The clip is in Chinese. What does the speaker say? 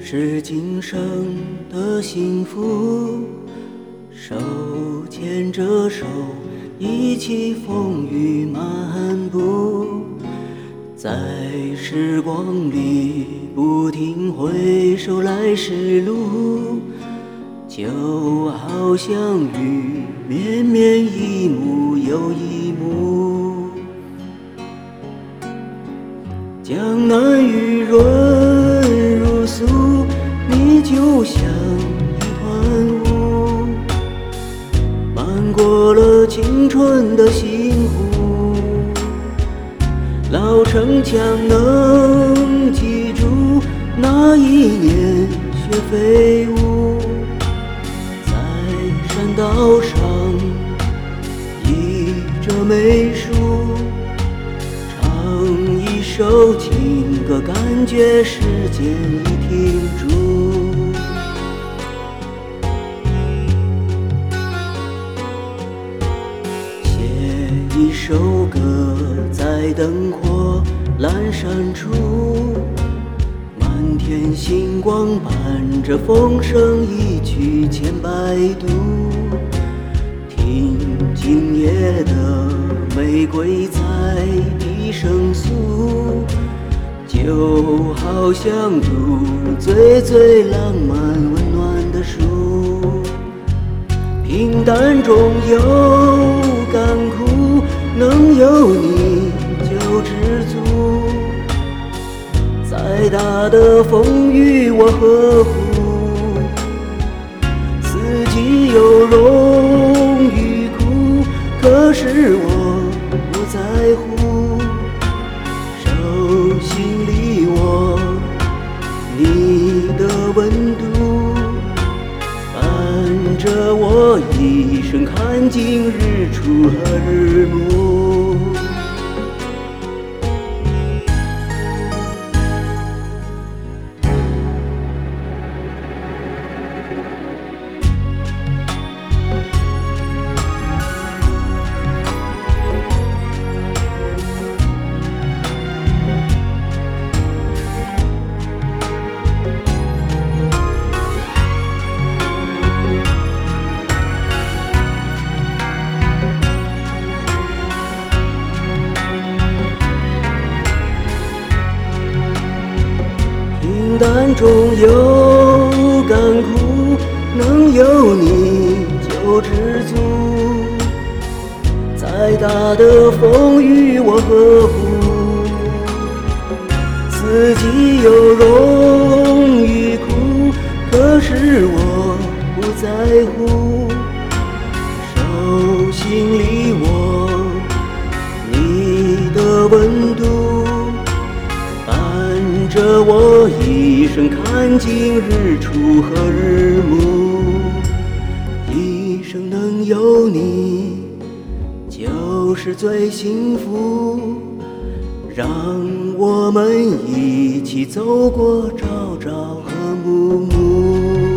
是今生的幸福，手牵着手，一起风雨漫步，在时光里不停回首来时路，就好像雨绵绵一幕又一幕，江南雨润如素，你就像一团雾，漫过了青春的星湖。老城墙能记住那一年雪飞舞，在山道上倚着梅树，唱一首情歌，感觉时间已停住。写一首歌，在灯火阑珊处，满天星光伴着风声，一曲千百度。听今夜的玫瑰在低声诉，就好像读最最浪漫温暖的书。平淡中有甘苦，能有你就知足。再大的风雨我呵护，四季有荣与苦，可是我不在乎。手心里握你的温度，伴着我一生看尽日出和日暮。平淡中有甘苦，能有你就知足。再大的风雨我呵护，四季有荣与苦，可是我不在乎。手心里握你的温度，伴着我一生看尽日出和日暮。一生能有你就是最幸福，让我们一起走过朝朝和暮暮。